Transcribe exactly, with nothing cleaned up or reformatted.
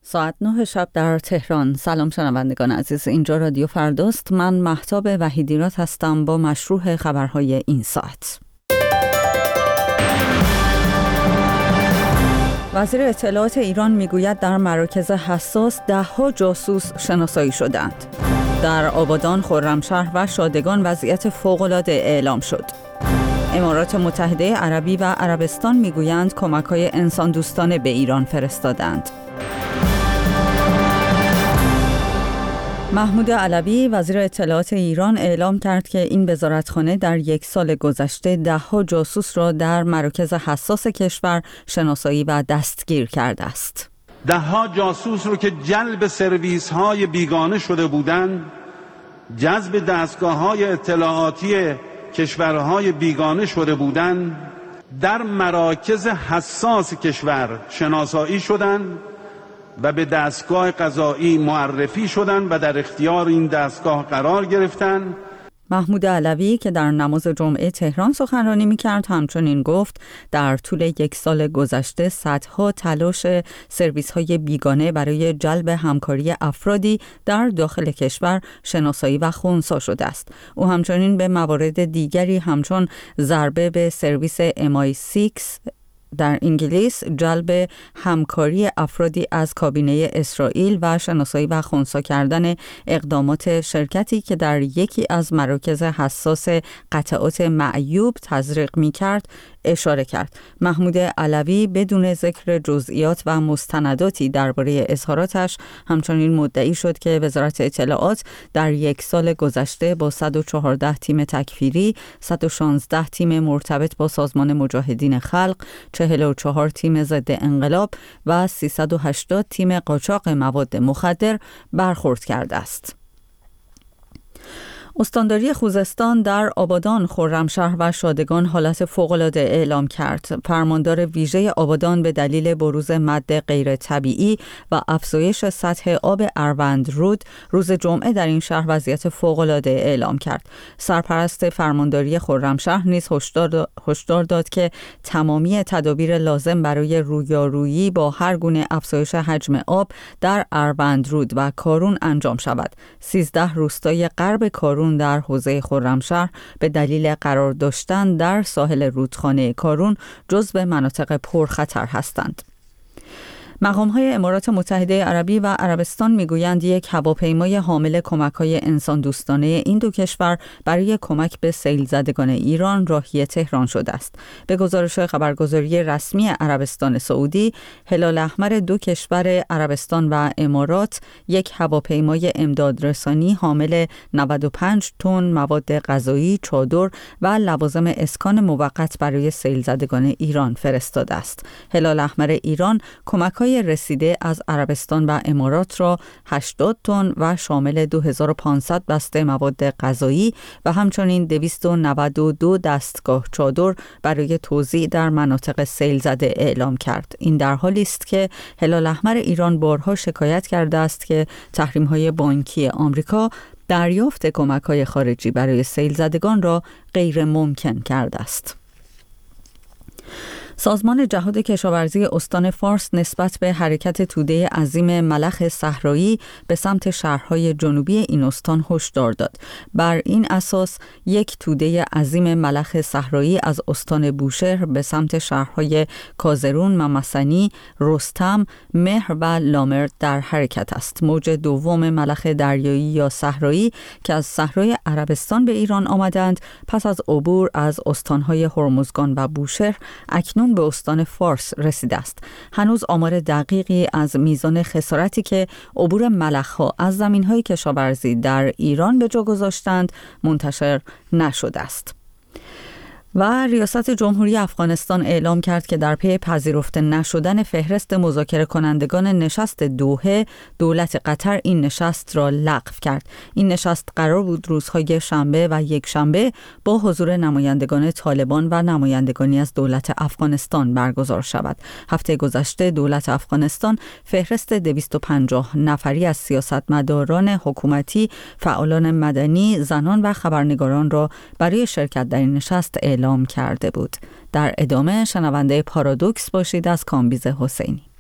ساعت نه شب در تهران. سلام شنوندگان عزیز، اینجا رادیو فرداست. من مهتاب وحیدیرات هستم با مشروع خبرهای این ساعت. وزیر اطلاعات ایران میگوید در مراکز حساس ده ها جاسوس شناسایی شدند. در آبادان، خرمشهر و شادگان وضعیت فوق‌العاده اعلام شد. امارات متحده عربی و عربستان میگویند کمک‌های انسان دوستانه به ایران فرستادند. محمود علوی وزیر اطلاعات ایران اعلام کرد که این وزارتخانه در یک سال گذشته ده ها جاسوس را در مراکز حساس کشور شناسایی و دستگیر کرده است. ده ها جاسوس رو که جلب سرویس های بیگانه شده بودند، جذب دستگاه های اطلاعاتی کشورهای بیگانه شده بودند، در مراکز حساس کشور شناسایی شدند و به دستگاه قضایی معرفی شدند و در اختیار این دستگاه قرار گرفتند. محمود علوی که در نماز جمعه تهران سخنرانی می‌کرد همچنین گفت در طول یک سال گذشته صدها تلاش سرویس‌های بیگانه برای جلب همکاری افرادی در داخل کشور شناسایی و خنثی شده است. او همچنین به موارد دیگری همچون ضربه به سرویس ام آی شش در انگلیس، جلب همکاری افرادی از کابینه اسرائیل و شناسایی و خنثی کردن اقدامات شرکتی که در یکی از مراکز حساس قطعات معیوب تزریق می‌کرد اشاره کرد. محمود علوی بدون ذکر جزئیات و مستنداتی درباره اظهاراتش همچنین مدعی شد که وزارت اطلاعات در یک سال گذشته با صد و چهارده تیم تکفیری، صد و شانزده تیم مرتبط با سازمان مجاهدین خلق، چهل و چهار تیم ضد انقلاب و سیصد و هشتاد تیم قاچاق مواد مخدر برخورد کرده است. استانداری خوزستان در آبادان، خرمشهر و شادگان حالت فوق‌العاده اعلام کرد. فرماندار ویژه آبادان به دلیل بروز مد غیر طبیعی و افزایش سطح آب اروند رود روز جمعه در این شهر وضعیت فوق‌العاده اعلام کرد. سرپرست فرمانداری خرمشهر نیز هشدار داد که تمامی تدابیر لازم برای رویارویی با هر گونه افزایش حجم آب در اروند رود و کارون انجام شود. سیزده روستای غرب کارون در حوزه خرمشهر به دلیل قرار داشتن در ساحل رودخانه کارون جزو مناطق پرخطر هستند. مقام‌های امارات متحده عربی و عربستان میگویند یک هواپیمای حامل کمک‌های انسان دوستانه این دو کشور برای کمک به سیل زدگان ایران راهی تهران شده است. به گزارش خبرگزاری رسمی عربستان سعودی، هلال احمر دو کشور عربستان و امارات یک هواپیمای امدادرسانی حامل نود و پنج تن مواد غذایی، چادر و لوازم اسکان موقت برای سیل زدگان ایران فرستاده است. هلال احمر ایران کمک‌های رسیده از عربستان و امارات را هشتاد تن و شامل دو هزار و پانصد بسته مواد غذایی و همچنین دویست و نود و دو دستگاه چادر برای توزیع در مناطق سیل زده اعلام کرد. این در حالی است که هلال احمر ایران بارها شکایت کرده است که تحریم‌های بانکی آمریکا دریافت کمک‌های خارجی برای سیل زدگان را غیر ممکن کرده است. سازمان جهاد کشاورزی استان فارس نسبت به حرکت توده عظیم ملخ صحرایی به سمت شهرهای جنوبی این استان هشدار داد. بر این اساس یک توده عظیم ملخ صحرایی از استان بوشهر به سمت شهرهای کازرون، ممسنی، رستم، مهر و لامرد در حرکت است. موج دوم ملخ دریایی یا صحرایی که از صحرای عربستان به ایران آمدند پس از عبور از استانهای هرمزگان و بوشهر اکنون به استان فارس رسیده است. هنوز آمار دقیقی از میزان خسارتی که عبور ملخ‌ها از زمین‌های کشاورزی در ایران به جا گذاشتند منتشر نشده است. و ریاست جمهوری افغانستان اعلام کرد که در پی پذیرفته نشدن فهرست مذاکره کنندگان نشست دوحه، دولت قطر این نشست را لغو کرد. این نشست قرار بود روزهای شنبه و یک شنبه با حضور نمایندگان طالبان و نمایندگانی از دولت افغانستان برگزار شود. هفته گذشته دولت افغانستان فهرست دویست و پنجاه نفری از سیاستمداران حکومتی، فعالان مدنی، زنان و خبرنگاران را برای شرکت در این نشست اعلام اعلام کرده بود. در ادامه شنونده پارادوکس باشید از کامبیز حسینی.